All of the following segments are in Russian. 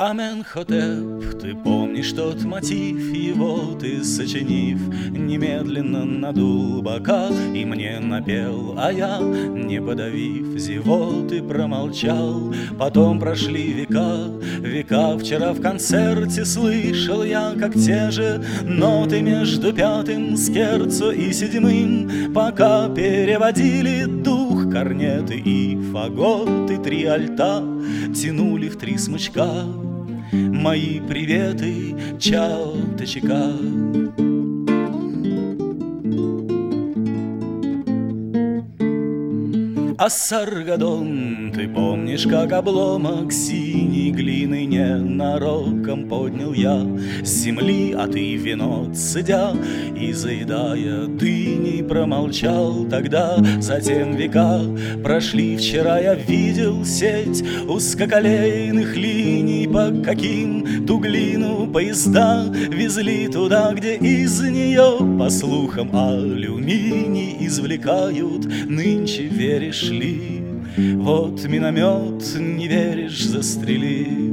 Аменхотеп, ты помнишь тот мотив, его ты, сочинив, немедленно надул бока и мне напел, а я, не подавив зевоты, промолчал. Потом прошли века, века. Вчера в концерте слышал я, как те же ноты между пятым скерцо и седьмым, пока переводили дух корнеты и фаготы, три альта тянули в три смычка мои приветы, чао, ТЧК. А Саргадон, ты помнишь, как обломок синей глины ненароком поднял я с земли, а ты вино цедя и заедая дыней промолчал тогда. Затем века прошли, вчера я видел сеть узкоколейных линий, по каким ту глину поезда везли туда, где из нее, по слухам, алюминий извлекают. Нынче, веришь ли, вот миномет, не веришь, застрели.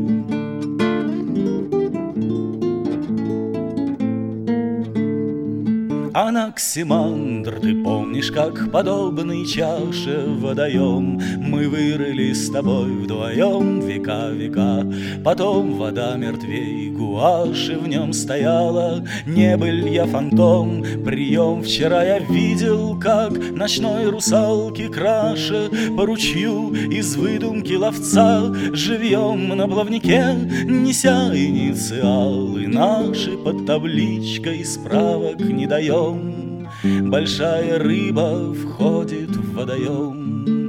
Анаксимандр, ты помнишь, как подобный чаше водоем мы вырыли с тобой вдвоем века. Потом вода мертвей гуаши в нем стояла, не был я фантом, прием. Вчера я видел, как ночной русалки краше по ручью из выдумки ловца живьем на плавнике, неся инициалы наши под табличкой, справок не даем. Большая рыба входит в водоем.